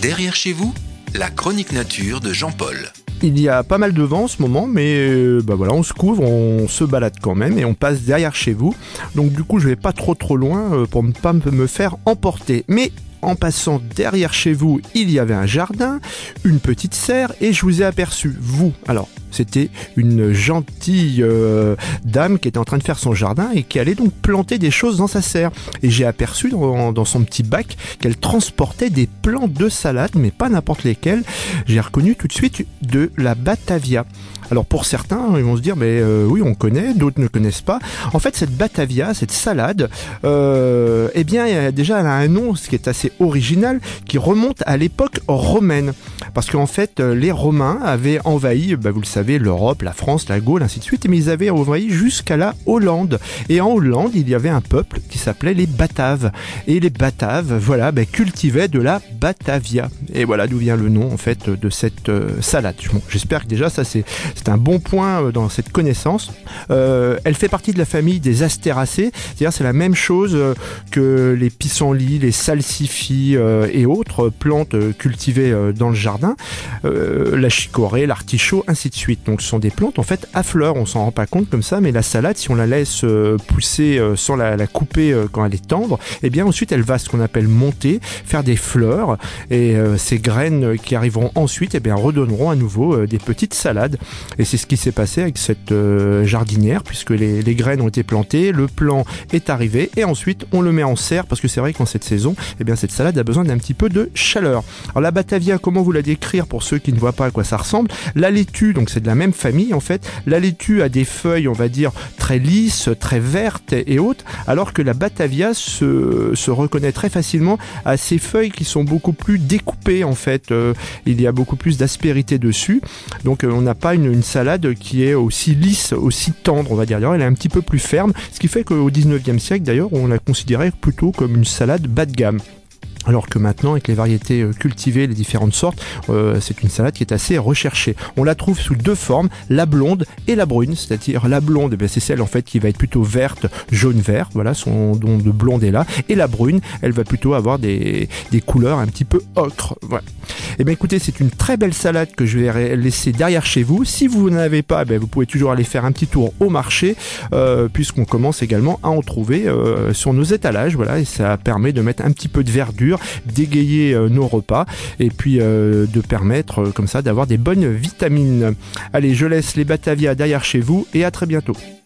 Derrière chez vous, la chronique nature de Jean-Paul. Il y a pas mal de vent en ce moment, mais voilà, on se couvre, on se balade quand même et on passe derrière chez vous. Donc du coup, je vais pas trop loin pour ne pas me faire emporter. Mais en passant derrière chez vous, il y avait un jardin, une petite serre et je vous ai aperçu, vous. Alors, c'était une gentille dame qui était en train de faire son jardin et qui allait donc planter des choses dans sa serre. Et j'ai aperçu dans son petit bac qu'elle transportait des plants de salade, mais pas n'importe lesquels. J'ai reconnu tout de suite de la Batavia. Alors pour certains, ils vont se dire, oui, on connaît, d'autres ne connaissent pas. En fait, cette Batavia, cette salade, eh bien, déjà, elle a un nom, ce qui est assez original, qui remonte à l'époque romaine. Parce qu'en fait, les Romains avaient envahi, vous le savez, l'Europe, la France, la Gaule, ainsi de suite, mais ils avaient envahi jusqu'à la Hollande. Et en Hollande, il y avait un peuple qui s'appelait les Bataves. Et les Bataves, voilà, cultivaient de la Batavia. Et voilà d'où vient le nom, en fait, de cette salade. Bon, j'espère que déjà, ça, c'est un bon point dans cette connaissance. Elle fait partie de la famille des Astéracées, c'est-à-dire c'est la même chose que les pissenlits, les salsifis et autres plantes cultivées dans le jardin, la chicorée, l'artichaut, ainsi de suite. Donc ce sont des plantes en fait à fleurs, on s'en rend pas compte comme ça, mais la salade, si on la laisse pousser sans la couper quand elle est tendre, eh bien ensuite elle va ce qu'on appelle monter, faire des fleurs, et ces graines qui arriveront ensuite, eh bien redonneront à nouveau des petites salades. Et c'est ce qui s'est passé avec cette jardinière, puisque les graines ont été plantées, le plant est arrivé, et ensuite on le met en serre, parce que c'est vrai qu'en cette saison, eh bien cette salade a besoin d'un petit peu de chaleur. Alors la Batavia, comment vous la décrire pour ceux qui ne voient pas à quoi ça ressemble? La laitue, donc c'est de la même famille en fait. La laitue a des feuilles, on va dire, très lisses, très vertes et autres, alors que la Batavia se reconnaît très facilement à ces feuilles qui sont beaucoup plus découpées en fait. Il y a beaucoup plus d'aspérité dessus, donc on n'a pas une salade qui est aussi lisse, aussi tendre, on va dire. D'ailleurs, elle est un petit peu plus ferme, ce qui fait qu'au 19e siècle, d'ailleurs, on la considérait plutôt comme une salade bas de gamme. Alors que maintenant, avec les variétés cultivées, les différentes sortes, c'est une salade qui est assez recherchée. On la trouve sous deux formes, la blonde et la brune. C'est-à-dire la blonde, c'est celle en fait qui va être plutôt verte, jaune-vert. Voilà, son don de blonde est là. Et la brune, elle va plutôt avoir des couleurs un petit peu ocre. Voilà. Et bien écoutez, c'est une très belle salade que je vais laisser derrière chez vous. Si vous n'en avez pas, vous pouvez toujours aller faire un petit tour au marché, puisqu'on commence également à en trouver sur nos étalages. Voilà, et ça permet de mettre un petit peu de verdure, d'égayer nos repas et puis de permettre comme ça d'avoir des bonnes vitamines. Allez, je laisse les Batavia derrière chez vous et à très bientôt.